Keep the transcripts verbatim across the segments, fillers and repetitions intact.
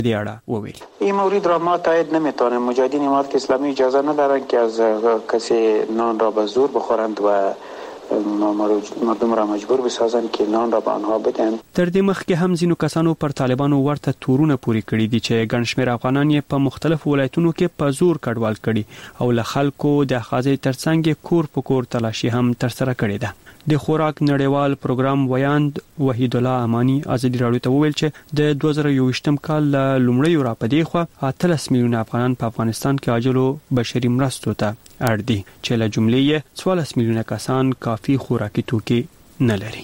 دې اړه وویل. این مورد را ما تایید نمیتوانیم. مجاهدین امارت اسلامی اجازه ندارند که از کسی نان را به زور بخورند و مردم را مجبور بسازند که نان را به آنها بدهند. تر دې مخکې هم ځینو کسانو پر طالبانو ورته تورونه پوري کړي دي چې ګڼ شمېر افغانان یې په مختلفو ولایتونو کې په زور کډوال کړي او له خلکو د اخاذې ترڅنګ کور په کور تلاشي هم ترسره کړې ده. د خوراک نړیوال پروګرام ویاند وحید الله امانی ازادي راډیو ته وویل چې د دوه زره یوویشتم کال له لومړیو راپدې خوا اتلس میلیونه افغانان په افغانستان کې عاجلو بشري مرستو ته اړ دي چې له جملې یې څوارلس میلیونه کسان کافي خوراکي توکي نه لري.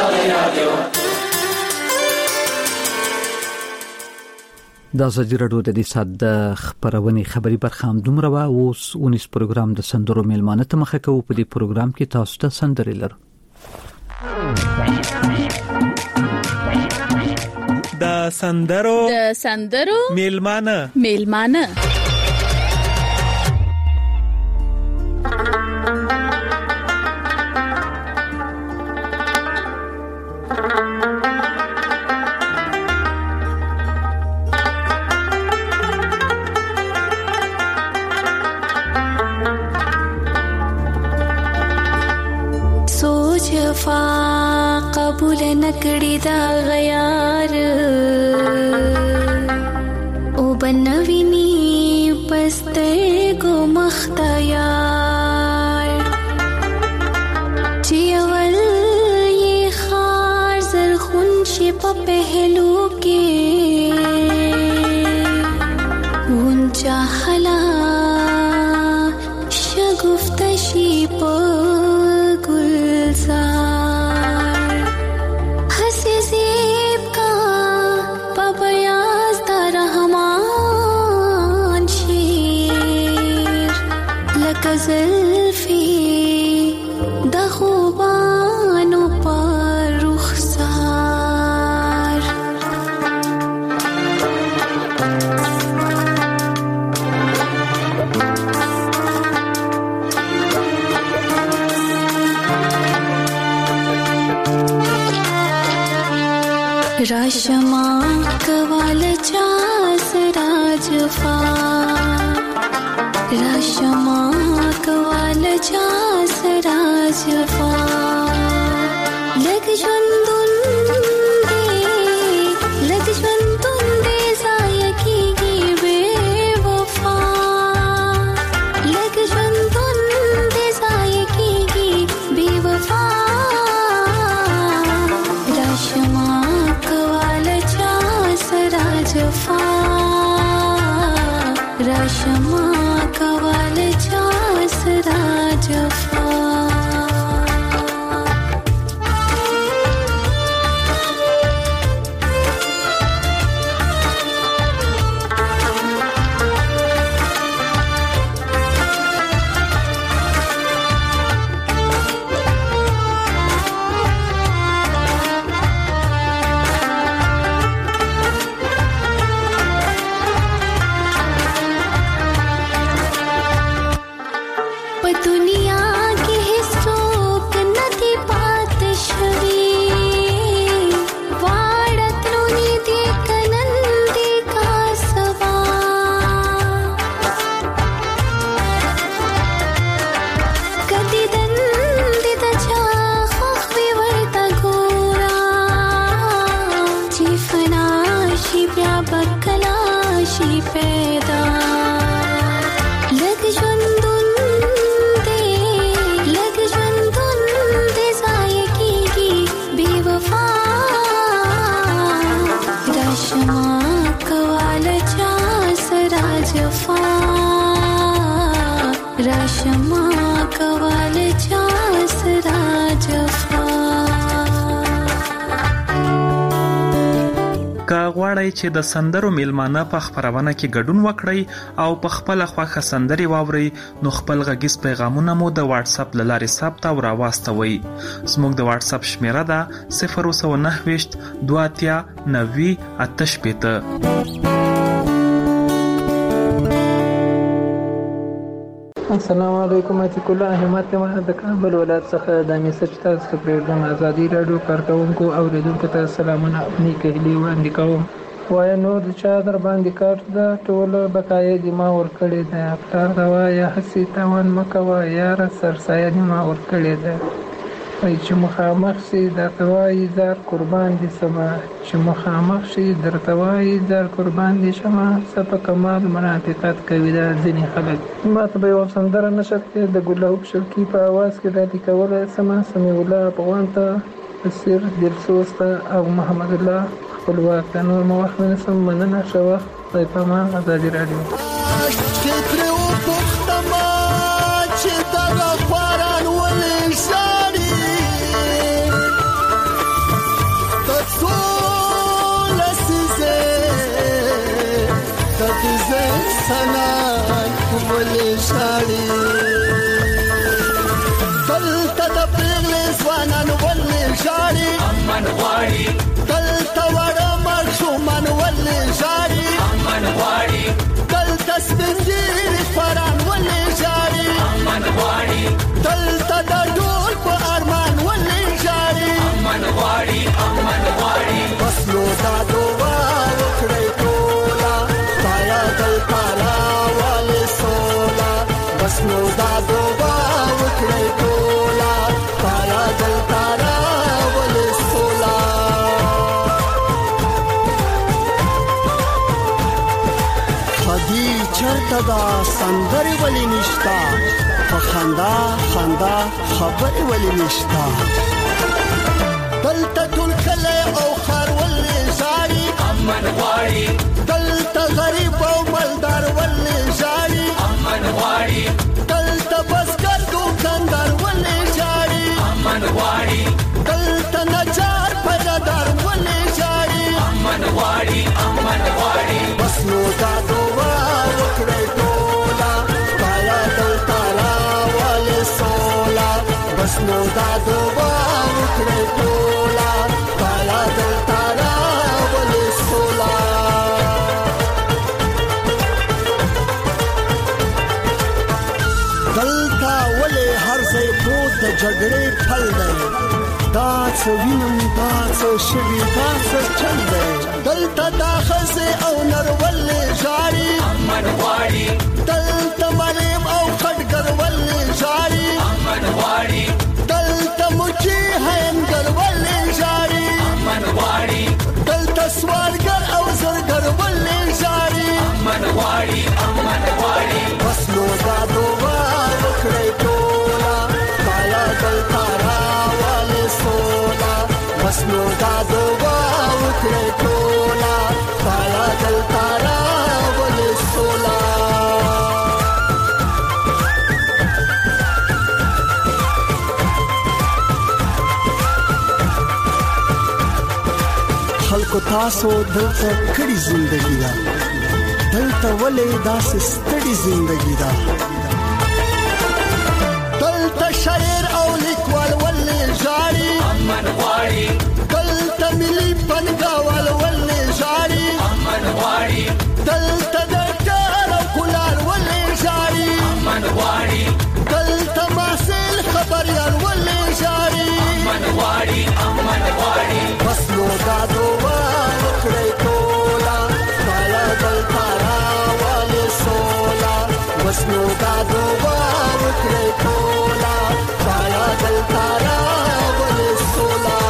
د ازادي راډیو د دې سات د خبرونې خبري برخه هم دومره وا اوس اونیس پروګرام د سندرو میلمانه ته مخه کوو. په دې پروګرام کې تاسو ته سندرې لرو. د سندرو د سندرو میلمانه میلمانه قبول نکړی دا غیار او بنویني پسته کو مختیار چې اول یې خار زرخون شي په پهلو کې اونچا حلا شګفت شي په راشما کوال چا سراجفا راشما کوال چا سراجفا لګ ژوندون دې لګ ژوندون دې ځای کېږي بے وفا لګ ژوندون دې ځای کېږي بے وفا راشما جفا راشما کوال چا سرا جفا غواړئ چې د سندرو میلمانه په خبرونه کې ګډون وکړئ او په خپل خوښه سندري واورئ نو خپل غږیز پیغامونه مو د واتس اپ لارې ثبت او راواستوئ. زموږ د واتس اپ شمیره ده صفر سو نهه ویشت دوه اتیا نوي اته شپېته. السلام علیکم. عتیق الله احمد ما د کابل ولایت څخه د میسج تاسو ته پروګرام ازادي راډیو کارکونکو او اوریدونکو ته سلامونه او نیک هیلې وړاندې کوم. وای نور د چا در باندې کار ده ټول بقایې دې ما ورکړې ده پلار ته وایه هسې تاوان مه کوه یاره سرسایه دې ما ورکړې ده وایي چې مخامخ شي درته وایي زار قربان دې شمه چې مخامخ شي درته وایي زار قربان دې شمه څه په کمال منافقت کوي دا ځینې خلک ما ته به یوه سندره نشر کړې د ګلاب شوقي په اواز کې دا لیکولی سمه سمیع الله افغان ته بصیر دلسوز ته او محمد الله خپلواک ته نور مو وخت ونیسم مننه ښه وخت خدای په امان ازادي راډیو سنان کولی شاړي دلته د پیغلې ځوانان ولې ژاړي امن غواړي دلته وړه ماشومان ولې ژاړي امن غواړي دلته سپین ږیري خواران ولې ژاړي امن غواړي دلته د ډول په ارمان ولې ژاړي امن غواړي امن غواړي بس نو دا دعا وکړئ ټوله خدایه دلته راولې سوله بس نو دا دعا وکړئ ټوله خدایه دلته راولې سوله خدي چرته دا سندرې ولې نشته په خندا خندا خبرې ولې نشته دلته ټول کلی او ښار ولې ژاړي امن غواړي دلته غریب او مالدار ولې ژاړي امن غواړي دلته بزګر دوکاندار ولې ژاړي امن غواړي دلته نجار پیدادار ولې ژاړي امن غواړي امن غواړي بس نو دا دعا وکړئ ټوله خدایه دلته راولې سوله بس نو دا دعا وکړئ ټوله خدایه دلته راولې سوله دلته ولې هر ځای پروت د جګړې پل دی دا څه وینم دا څه شوي دا څه چل دی دلته دا ښځې او نر ولې ژاړي امن غواړي دلته مریم او خټګر ولې ژاړي امن غواړي دلته مچي هینګر ولې ژاړي امن غواړي دلته سوالګر او زرګر ولې ژاړي امن غواړي امن غواړي بس نو دا دعا وکړئ ټوله خدایه دلته راولې سوله بس نو دا دعا وکړئ ټوله خدایه دلته راولې سوله خلکو تاسو دلته کړي زندگی دا دلته ولې داسې ستړي زندگی دا دلته شاعر او لیکوال ولې ژاړي امن غواړي دلته ملي پنګاوال ولې ژاړي امن غواړي دلته ډاکټر او کولار ولې ژاړي امن غواړي دلته محصل خبريال ولې ژاړي امن غواړي امن غواړي بس نو دا دعا وکړئ ټوله خدایه دلته راولې سوله بس نو دا دعا وکړئ ټوله خدایه دلته راولې سوله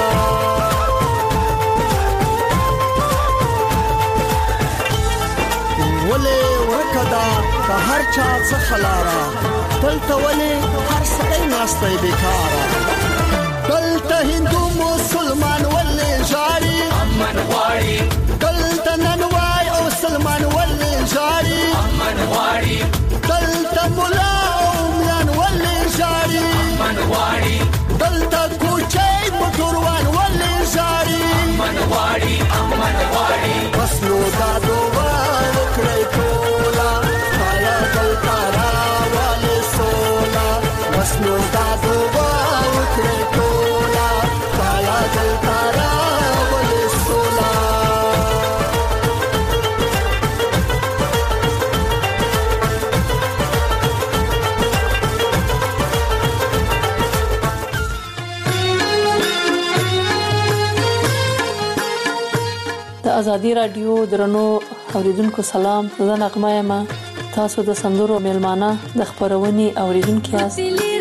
ولې ورکه ده په هر چا څخه لاره دلته ولې هر سړی ناستی بېکاره دلته هندو مسلمان ولې ژاړي امن غواړي دلته ننوای او سلمان ولې ژاړي امن غواړي دلته ملا او میان ولې ژاړي امن غواړي دلته کوچی موټروان ولې ژاړي امن غواړي امن غواړي بس نو دا دعا وکړئ ټوله خدایه دلته راولې سوله بس نو دا دعا وکړئ ټوله خدایه دلته راولې سوله ازادي رادیو درنو اوریدونکو سلام. زه نغمه یم. تاسو د سندرو میلمانه د خبرونې اوریدونکو یاست.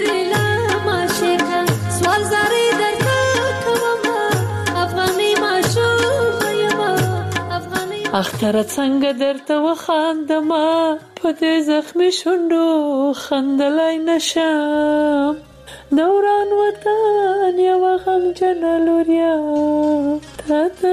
اختر څنګه درته وخاندما په دې زخمي شونډو خندلای نشم. دوران وطن یو غم جنلوریا تاته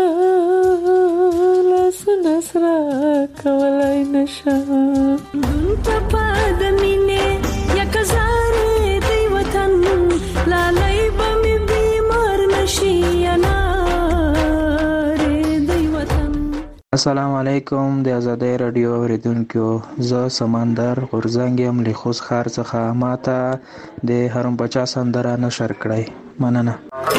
لاس نسرا کولای نشم. دون پپا د مینه یک زاره دی وطن لالای بمی بیمار نشي انا. السلام علیکم د آزادۍ رادیو اوریدونکو. زه سمندر غورزنګ یم له خوست ښار څخه. ماته د هرم بچا سندره نشر کړئ. مننه.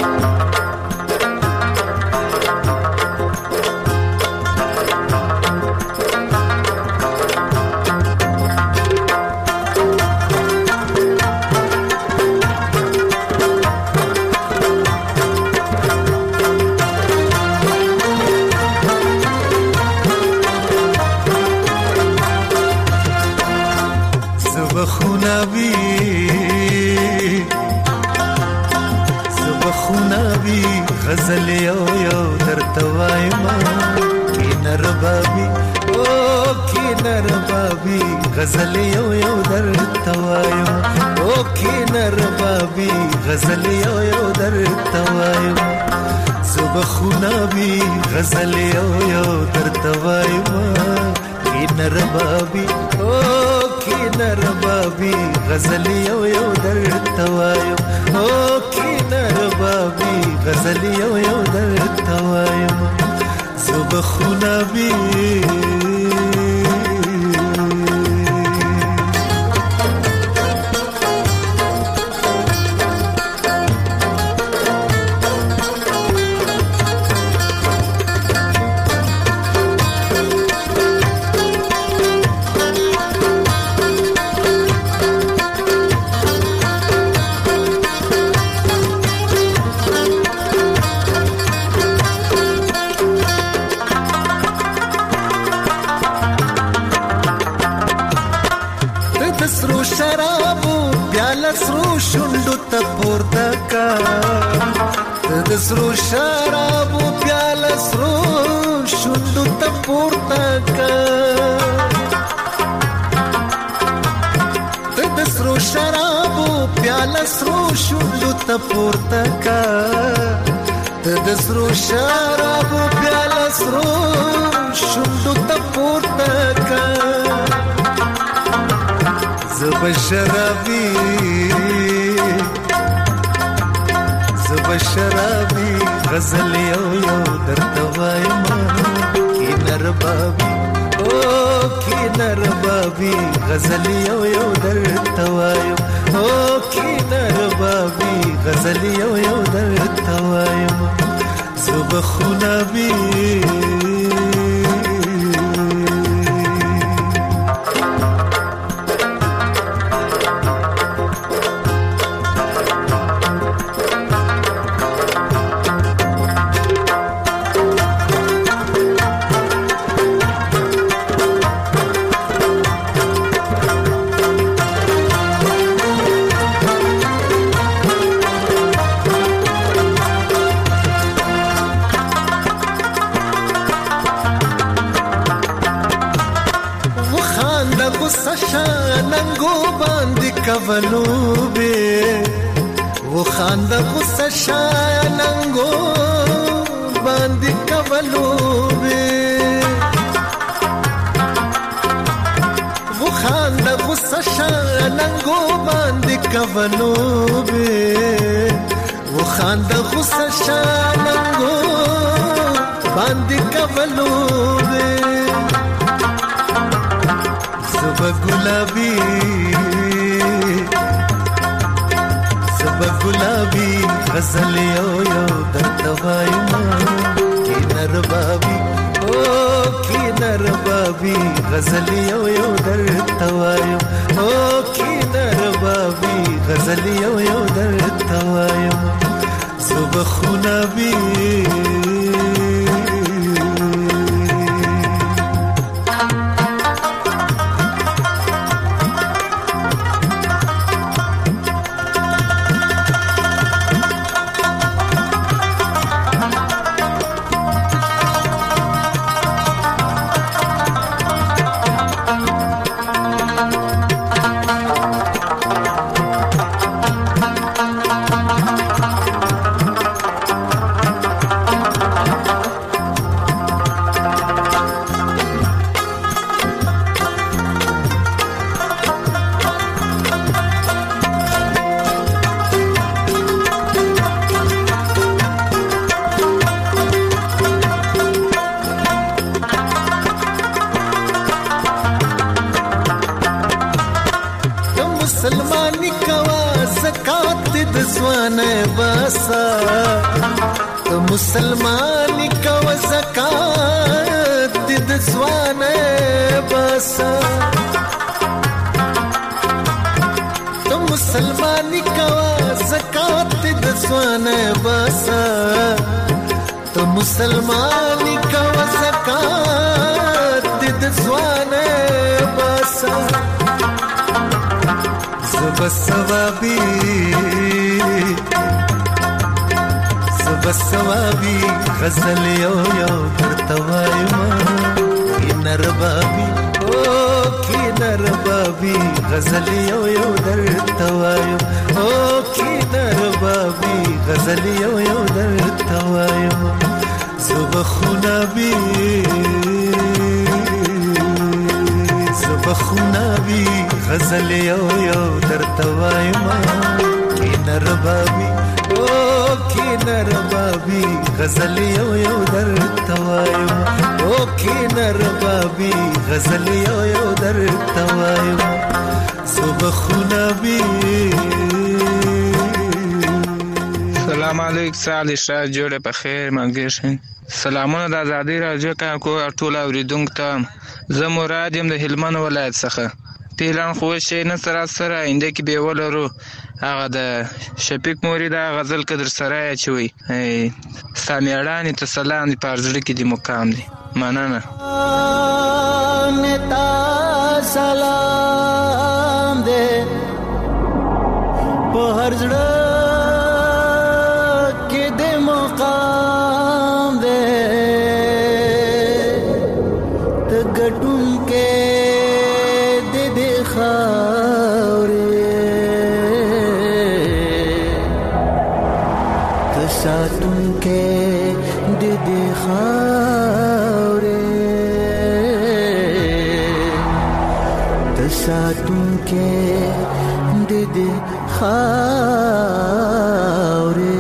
غزل یو یو درته وایم کینه ربابي او کینه ربابي غزل یو یو درته وایم او کینه ربابي غزل یو یو درته وایم. صبحونه بي غزل یو یو درته وایم کینه ربابي او کینه ربابي غزل یو یو درته وایم او کینه ربابي غزل یو یو درته وایم. صبحونه بي د سرو شرابو پیاله سرو شونډو ته پورته کا. د سرو شرابو پیاله سرو شونډو ته پورته کا. د سرو شرابو پیاله سرو شونډو ته پورته کا. زب شرابي شرابي غزل یو یو درته وایم کینه ربابي او کینه ربابي غزل یو یو درته وایم او کینه ربابي غزل یو یو درته وایم. صبحونه بي کولو به و خانده غصه شاننگو باندې کولو به و خانده غصه شاننگو باندې کولو به و خانده غصه شاننگو باندې کولو به. زبا گلابی گلابی غزل یو یو درته وایم کینه ربابي او کینه ربابي غزل یو یو درته وایم او کینه ربابي غزل یو یو درته وایم. صبحونه بي د سوانه باسا ته مسلمانی کو زکات د سوانه باسا ته مسلمانی کو زکات د سوانه باسا ته مسلمانی کو زکات د سوانه باسا زب سوابی زب سوابی غزل یو یو ترتوایما کی نربابی او کی نربابی غزل یو یو ترتوایم او کی نربابی غزل یو یو ترتوایم زب خونابی زب خونابی غزل یو یو ترتوایما کی نربابی او کی نربابی غزل یو یو ترتوایما او کی نربابی غزل یو یو ترتوایما زب خونابی. سلام علیکم سال شاه جوړه په خیر مګیشن سلامونه د آزادۍ راډیو کا کو ټول اوریدونکو ته زه مراد يم د هلمند ولایت څخه تیلان خو شي نه سره سره انده کې به ولرو هغه د شفیق مورید غزل قدر سره چوي سامیړان ته سلام په ارزړه کې دی مقام دی مننه نتا سلام دې په ارزړه सातुन के दे दे खावरे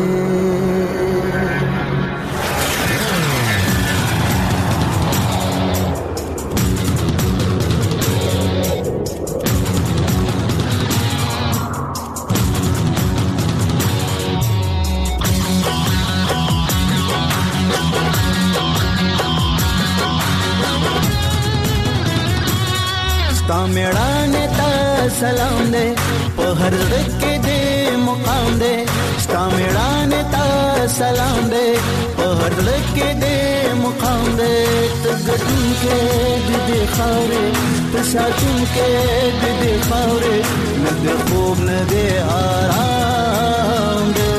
मेड़ाने ता सलाम दे पे हर के दे मुकाम दे स्ता मेड़ाने ता सलाम दे पे हर के दे मुकाम दे तगटुन के दे खावरे तसातुन के दे खावरे न दे खूब न दे आराम दे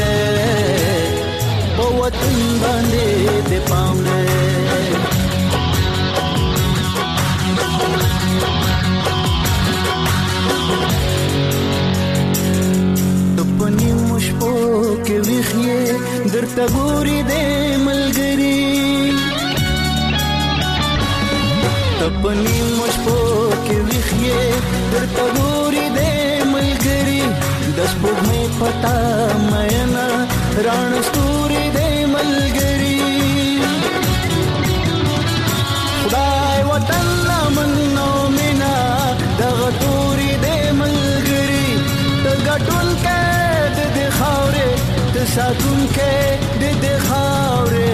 वतन बांधे दे पाम दे के विखिए दरता गोरी दे मलगरी तपनी मुझको के विखिए दरता गोरी दे मलगरी दस बुग में पता मैना राण स्तूरी दे मलगरी खुदाई वतन मन्नो मिना दगतूरी दे मलगरी तगटुन के दे खावरे सातुन के दे दे खावरे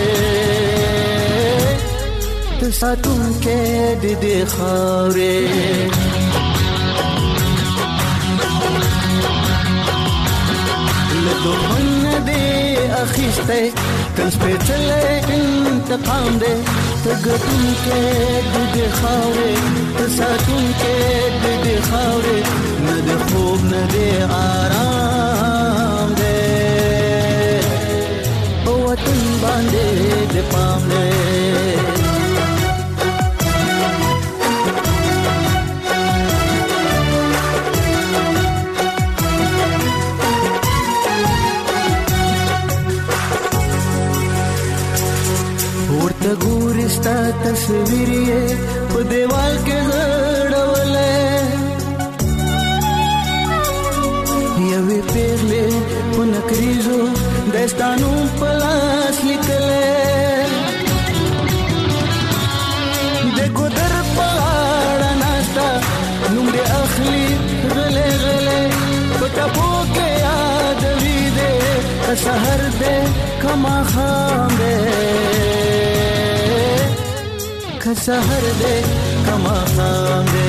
सातुन के दे दे खावरे लदो मन दे अखिस्ते कस पे चले इंतकाम दे तगतुन के दे दे खावरे सातुन के दे दे खावरे न दे खूब न दे आराम दे वतन बांधे दे पाम दे ورته ګورستا تصویر یې په دیوال کې غړولې یوې پیغلې په نکریزو دستانو په لاس لیکلې د ګودر په غاړه ناستا نوم دې اخلي غلې غلې په ټپو کې سحر دے کما خام دے که سحر دے کما خام دے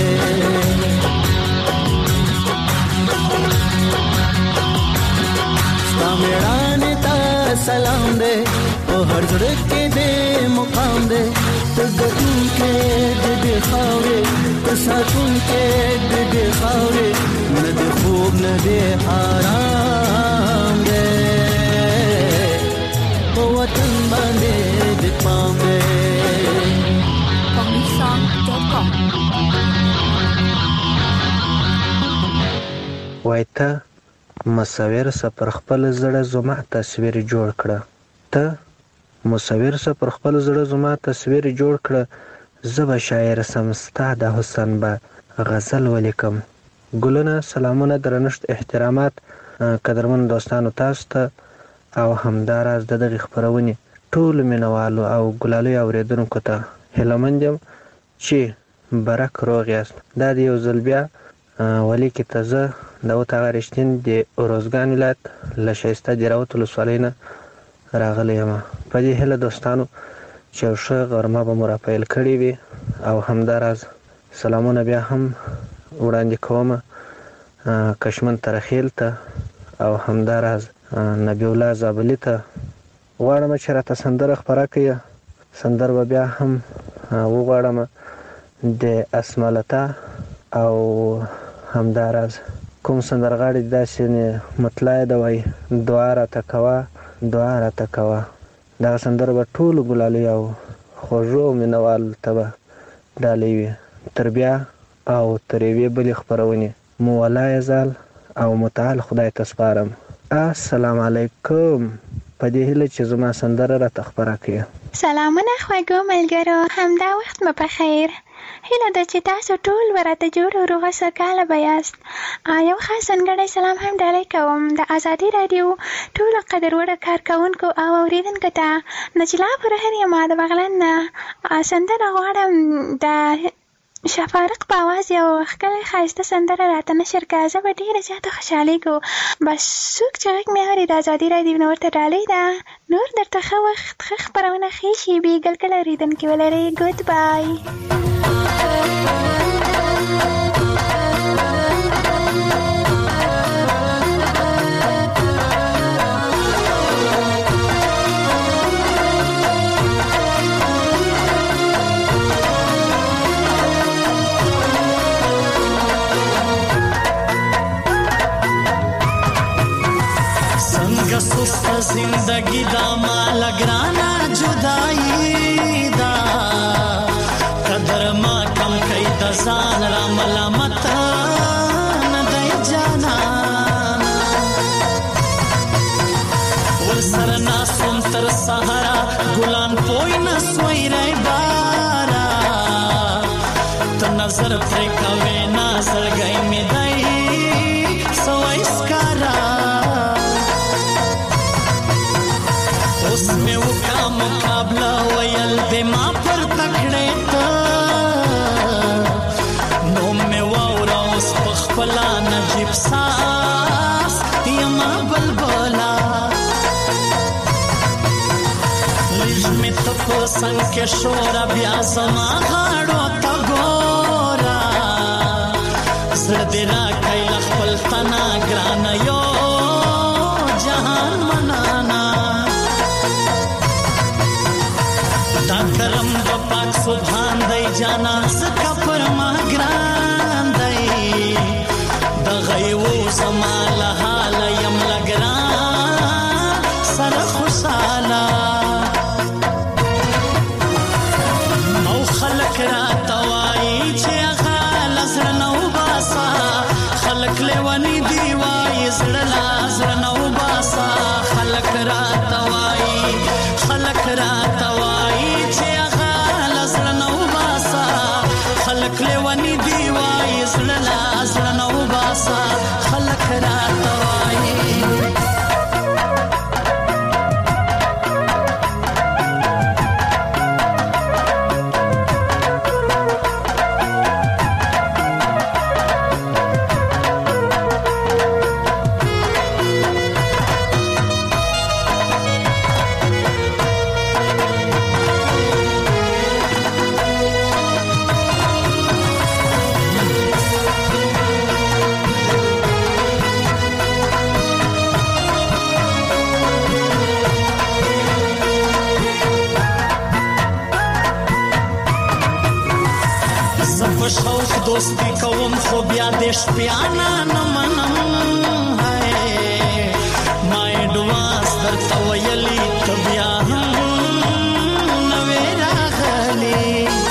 ستا میڑانے تا سلام دے او ہر زڑکے دے مقام دے تگتون کے دے دے خاورے تساتون کے دے دے خاورے ندے خوب ندے حرام دے او وطن باندے دے پام دے Comic Song dot com وایته مصور سپر خپل زړه زما تصویر جوړ کړه ته مصور سپر خپل زړه زما تصویر جوړ کړه زبا شاعر سمستا د حسن به غزل ولیکم ګلونه سلامونه درنښت احترامات قدرمن دوستانو تاسو ته او همداراز د دغه خبرونه ټول مینوالو او ګلالو اوریدونکو ته هلمند یم چې برک روغ یاست دا د یو ځل بیا ولی کې تازه د وتاغه رښتین د روزګان ولایت له شایسته جراوت ولسوالۍ نه راغلی یم په دې هیله دوستانو چې یو ښه غرمه به مو راپیل کړې وي او همداراز سلامونه بیا هم وړاندې کوم کشمن ترخیل ته او همداراز نبی الله زابلی ته غواړم چې راته سندره خپره کړي سندر به بیا هم وغواړم د اسمالتا او همداراز کوم سندرغاړي داسې مطلع ده وای دعا راته کوه دعا راته کوه دا سندره به ټولو ګلالو او خوږو مینوالو ته به ډالۍ وي تر بیا او تر یوې بلې خپرونې مو ولا یزال او متعال خدای ته سپارم السلام علیکم په دې هیله چې زما سندره راته خپره کړي سلامونه خوږو ملګرو همدا وخت مو په خیر هیله ده چې تاسو ټول ورته جوړ او روغه سوکاله به یاست یو خاص ځانګړی سلام هم ډالۍ کوم د ازادي راډیو ټولو قدروړه کارکوونکو او اورېدونکو ته نجلا پرهر یم د بغلان نه سندره غواړم د شفارق په اواز یو ښکلی ښایسته سندره راته نشر کړه زه به ډېره زیاته خوشحالېږو بس څوک چې غږ مې اوري د ازادي راډیو نه ورته ډالۍ ده نور درته ښه وخت ښه خپرونه ښې شېبې ګلګله اورېدونکي ولرئ ګود بای زندگی دا مال گرانا جدائی دا قدر ما کم کئی دا زان را ملامت ندائی جانا ورسر ناسم تر سہرا گلان پوئی نسوئی رئی بارا تو نظر پریکوے نازل گئی می دائی سوائی سکارا اس میں وہ کا مقابلہ ویل دے ما پر تکڑے تا نو میں واورا اس پخپلا نجیب ساس یما بلبلا لج میں تپ سنگ کے شورا بیا زما غاڑو تا گورا زرد را کئی لخپل تنا گرانا یو جہان منانا دا کرم با پاک سبحان دی جانا سکا پر ما گران دی دا غیو زمال حال یم لگران سر خوشالا او خلق را توائی چه اغال زرنو باسا خلق لیوانی دیوائی زرلا زرنو باسا خلق را توائی خلق را توائی خلق لیوانی دیوائی زللا زلنو باسا خلق را توائی په شوق دوستی کوم خو بیا د شپیانا نه منم ما اډوانس درته ویلي ته بیا هم نوې راغلې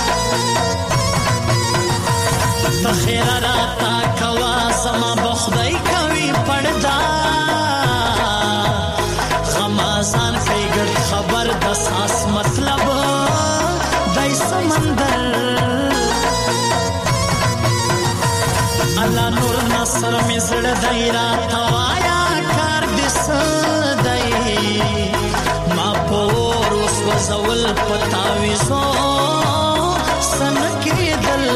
ته خیر راته کوا زما به خدای کوي پړدا غمازان کوي ګرد خبر د ساس مطلب دای سمندر الله نور نصر می زړه دایرا توایا کار دس دای ما پور اوس وزول پتاویزو سن کېدل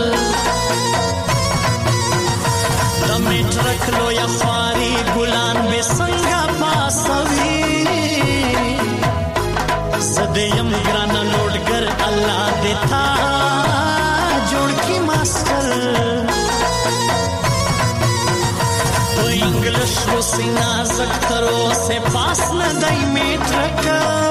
د میټرک لو یا خاري ګلان به څنګه پاسوي زدیم ګران لوډګر الله دیتا جوړ کی ماستر English रूसी नाजक तरो से पास न दई मेट्रक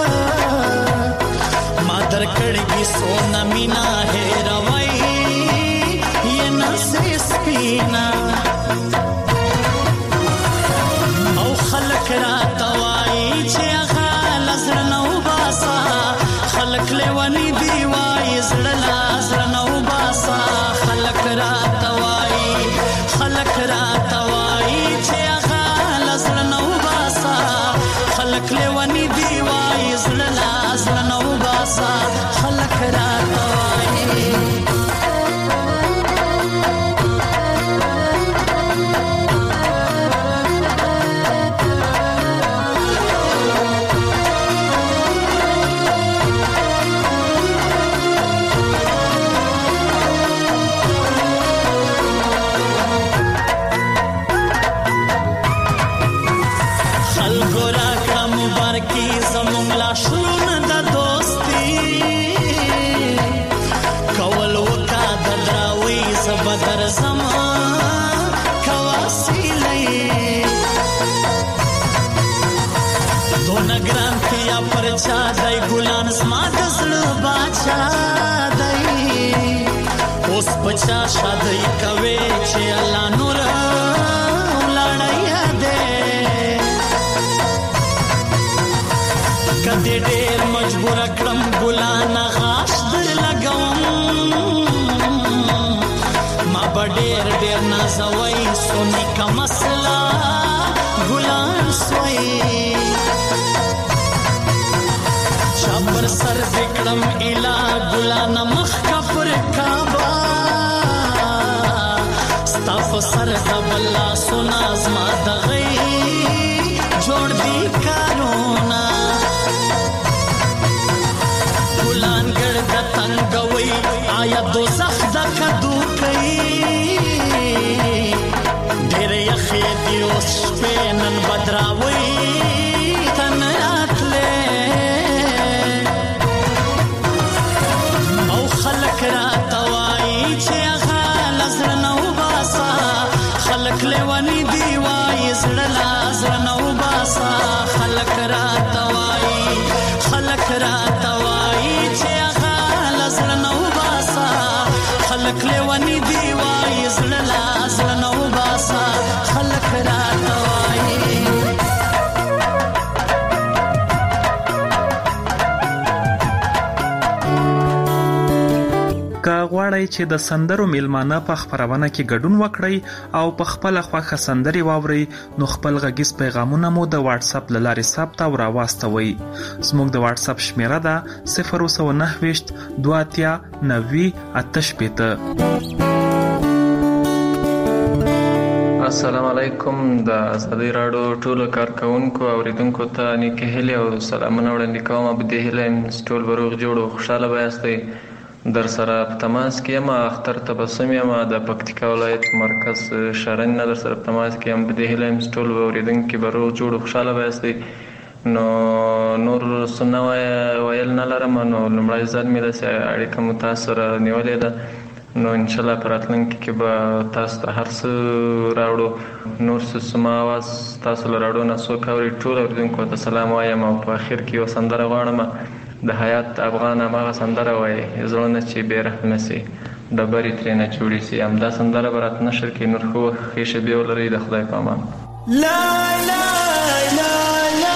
मादर कड़गी सोना मीना है रवाई ये न से स्पीना औ खलक रातवाई छे खाल zrnau basa खलक लेवनी दीवाई zrla zrnau basa खलक रातवाई खलक रातवाई خلق لیوانی دیوائی زللا زلنو باسا خلق راتوائی परचा दई गुलान स्मा दसड़ बाचा दई ओस बचा शादई कवे छे अल्लाह नूर लड़ाई दे कदे ढेर मजबूर कलम गुलान गाश दर लगाऊं मा बडेर ढेर ना जवई सोनी का मसला गुलान सोई पर सर विक्रम इला गुलाना मख का पर काबा स्ताफ सर दबला सुना अजमा दगई जोड़ दी कारोना गुलान गड़ दतन गवई आया दो जख दक दुकई ढेर यखे दियोस पे नन बदरावई तन रातले خلق لیوانی دیوائی زڑلا زرنو باسا خلق راتوائی خلق راتوائی چھے اغال زرنو باسا خلق لیوانی دیوائی زڑلا زرنو باسا خلق راتوائی غواړئ چې د سندرو میلمانه په خبرونه کې ګډون وکړئ او په خپل خوښه سندري واورئ نو خپل غږیز پیغامونه مو د واتس اپ لارې ثبت او راواستوئ زموږ د واتس اپ شمیره ده صفر نه نه دوه اتیا نوي اته شپږ. السلام علیکم د آزادۍ راډیو ټولو کارکونکو اوریدونکو ته نیکه هیلې او سلامونه وړاندې کوم. په دې هیله ټول به روغ جوړ او خوشحاله به یاستئ. در سره په تماس کې یم اختر تبسم یم د پکتیکا ولایت مرکز شرن نه در سره په تماس کې یم. په دې هیله ټول به اوریدونکي به روغ جوړ او خوشحاله به یاستئ. نو نور څه ویل نه لرم. نو لومړی ځل مې داسې اړیکه مو تاسو سره نیولې ده نو انشاءالله په راتلونکي کې به تاسو ته هر څه راوړو. نور څه زما اواز تاسو له راډیو نه څوک اوري ټول اورېدونکو ته سلام وایم او په اخر کې یو سندره غواړم د حیات افغان هماغه سندره وایي زړونه چې بې رحمه سي. ډبرې ترې نه جوړې سي. همدا سندره به راته نشر کې. نور ښه ښې شېبې ولرئ. د خدای په امان. لا لا لا لا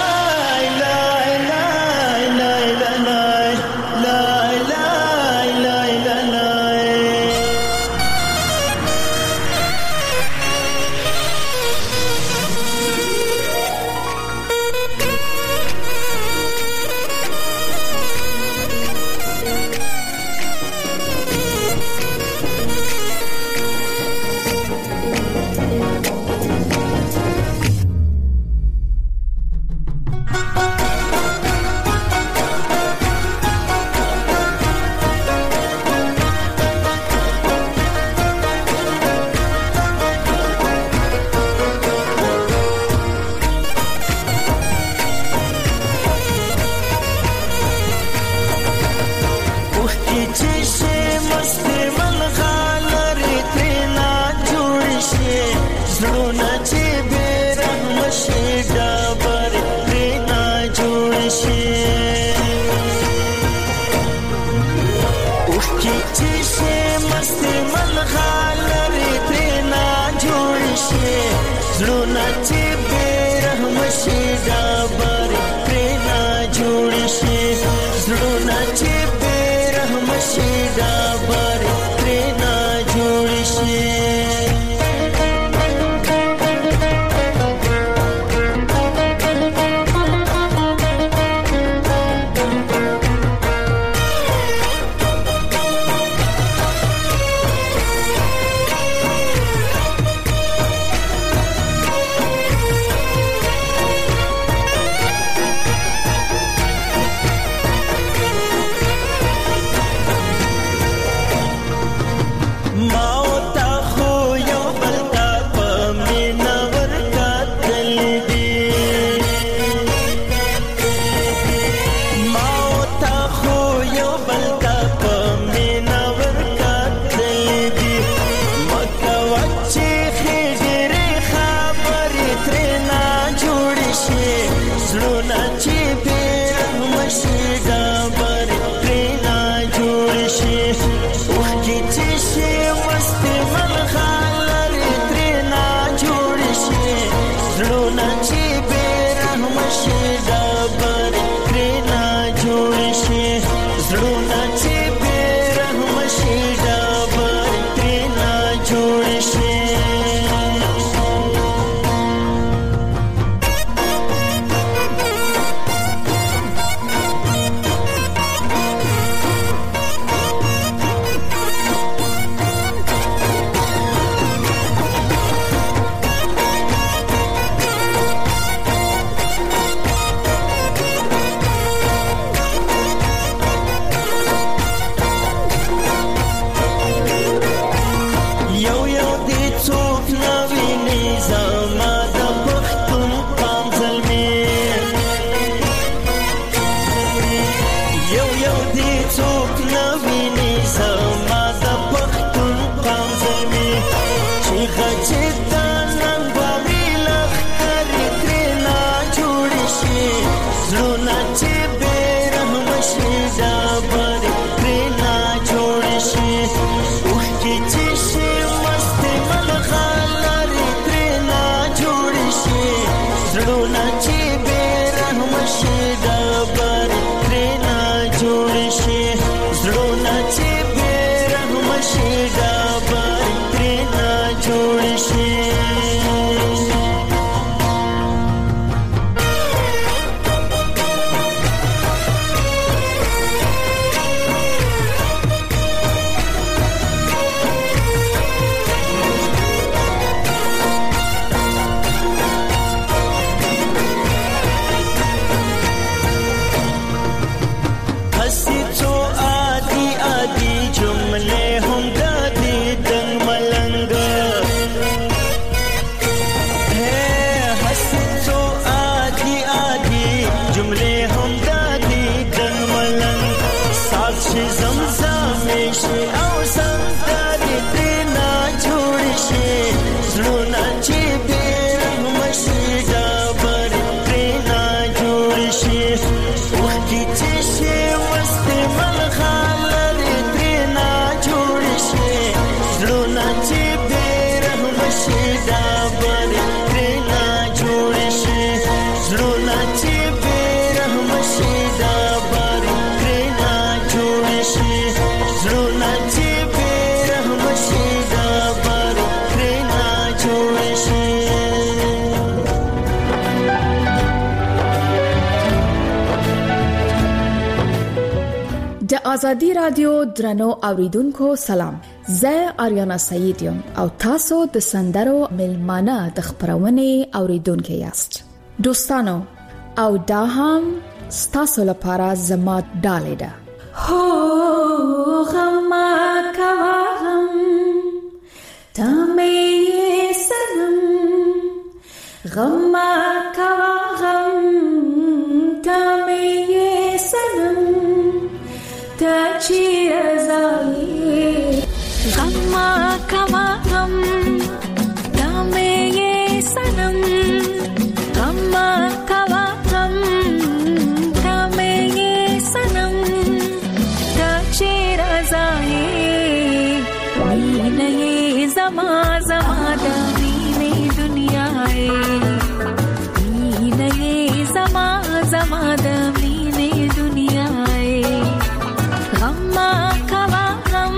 شي ډبر کرنا جوړ شي زړونه چې بے رحم شي ډبر کرنا جوړ شي زړونه چې بے رحم شي ډبر کرنا جوړ شي. د ازادي رادیو درنو اوریدونکو سلام، زه آریانا سعید یم او تاسو د سندرو ملمانه د خبرونه اوریدونکو یاست. دوستانو او دا هم ستاسو لپاره زما ډالې ده. هو غم کا غم تمه سنم غم کا غم تمه سنم تاچی ازائی غم کما غم دامے یہ سنم غم کما غم دامے یہ سنم تاچی ازائی مین یہ زما زما دامین دنیا ہے مین یہ زما زما دامین دنیا ہے غم کوا غم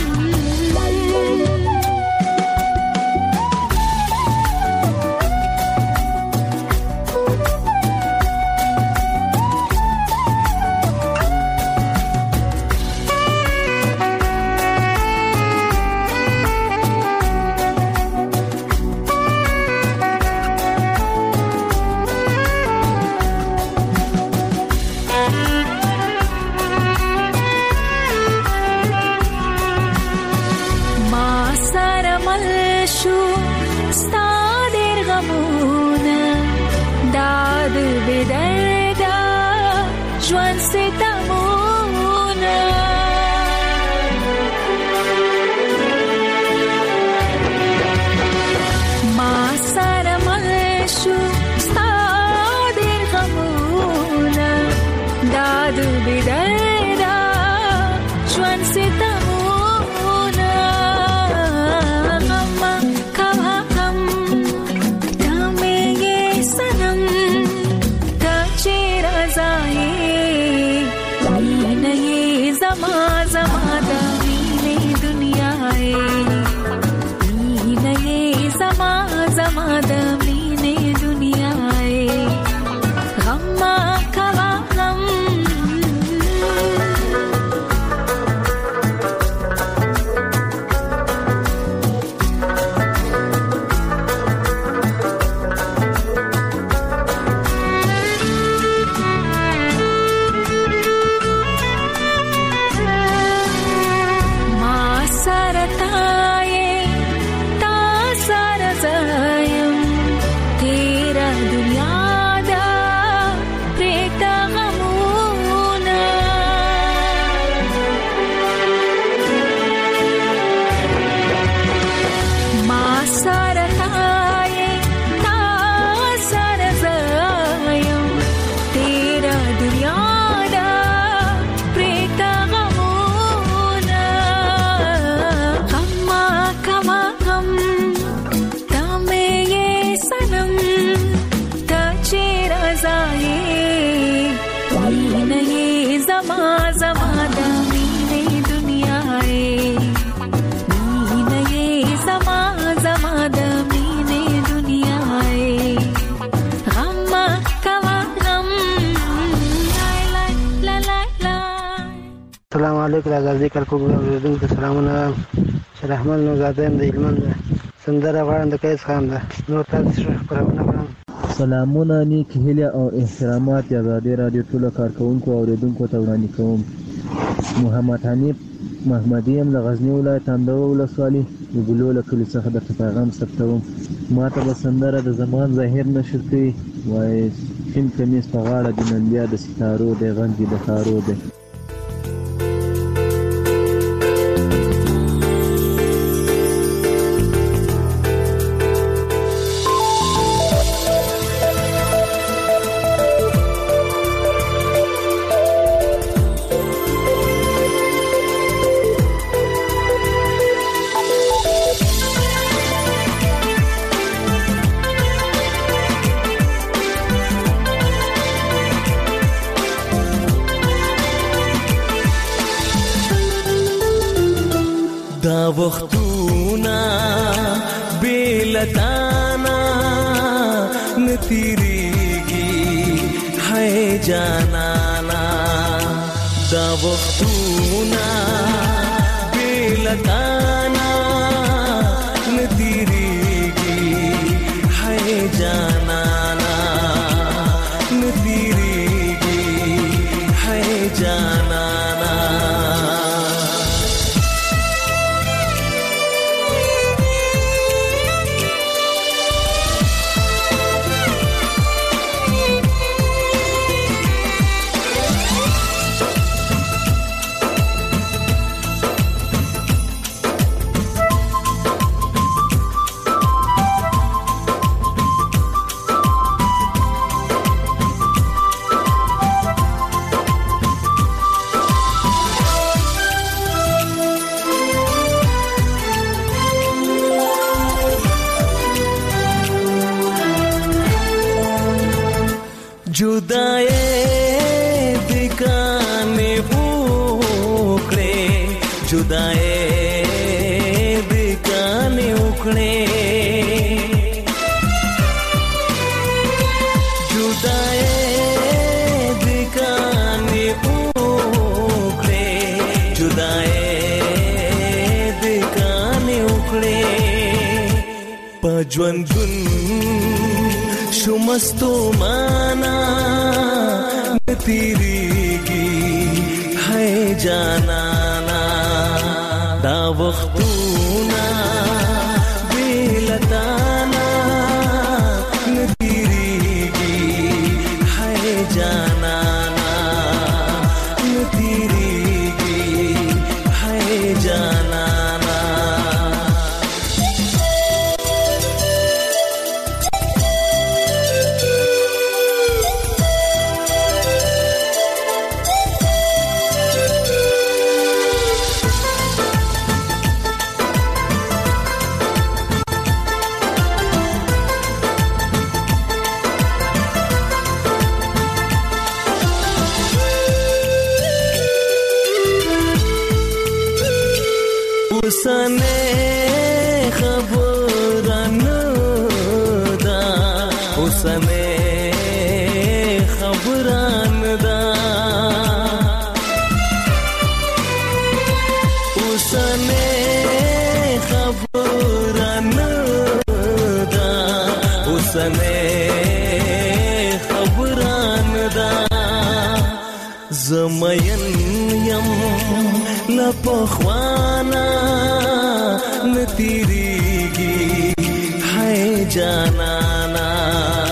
السلام علیکم آزادی کلکوب اوریدونکو سلامونه. شرحمان نوزاده یم د هلمند سندره غواړم د قیس خان ده. نور تاسو ښه خپرونه غواړم. سلامونه نیک هیله او احترامات د ازادي رادیو ټولو کارکونکو او اوریدونکو ته وړاندې کوم. محمد حنیف محمدی یم له غزنی ولایت اندوه ولسوالي د ګلو له کلي څخه درته پیغام ثبتوم. ما ته به سندره د زمان ظاهر نشر کوي وایي شین کمیس په غاړه د نن بیا د ستارو د غږ د تارو دی. دا وختونه بیلتانا نتیریږي ہے جانانا دا وختونه بیلتانا نتیریږي ہے جانانا نتیریږي ہے جانانا जुदाए दिकाने उखड़े जुदाए दिकाने उखड़े जुदाए दिकाने उखड़े जुदाए दिकाने उखड़े पजवंदुन शुमस्तो माना नतीरीगी है जानाना दा वख्तूना बेलताना नतीरीगी है जानाना नतीरीगी है जानाना उसने खबरन दा उसने खबरन दा उसने खबरन दा उसने खबरन दा जमयन यम लपखवाना नतीरीगी है जानाना